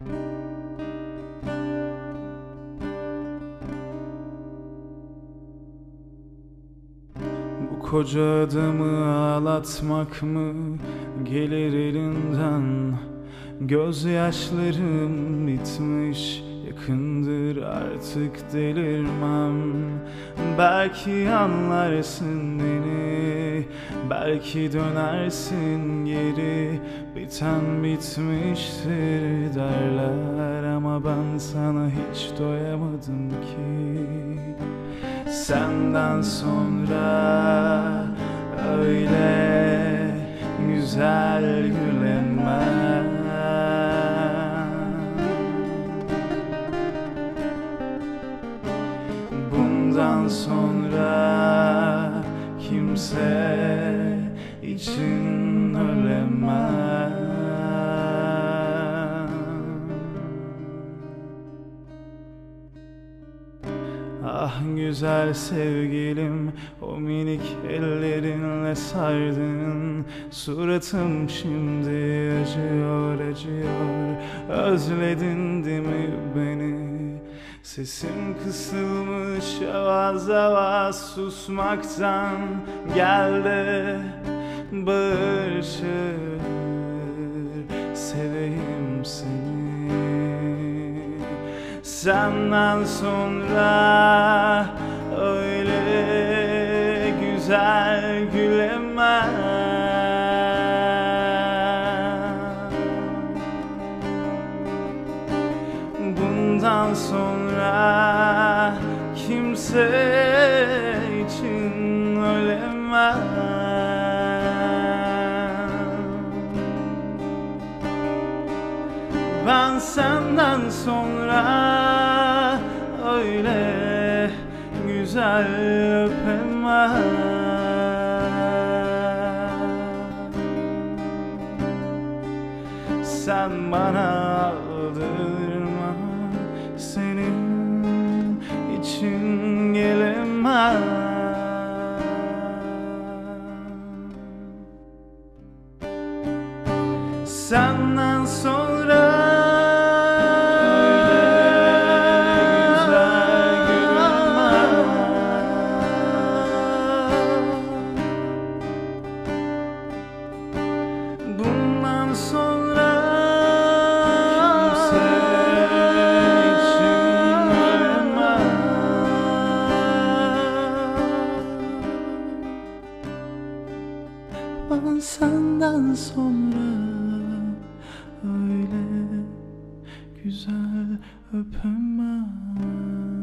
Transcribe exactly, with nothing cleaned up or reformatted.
Bu koca adamı ağlatmak mı gelir elinden? Gözyaşlarım bitmiş, yakındır artık delirmem. Belki anlarsın beni, belki dönersin geri. Biten bitmiştir derler ama ben sana hiç doyamadım ki. Senden sonra öyle güzel gülemem. Bundan sonra kimse için ölemem. Ah güzel sevgilim, o minik ellerinle sardın suratım, şimdi acıyor acıyor. Özledin değil mi beni? Sesim kısılmış avaz avaz susmaktan. Gel de bağır çağır, seveyim seni. Senden sonra öyle güzel gülemem. Bundan sonra kimse için ölemem. Ben senden sonra öyle güzel öpemem. Sen bana aldırma, senin için gelemem. Senden sonra bundan sonra kimse için ölemem. Ben senden sonra öyle güzel öpemem.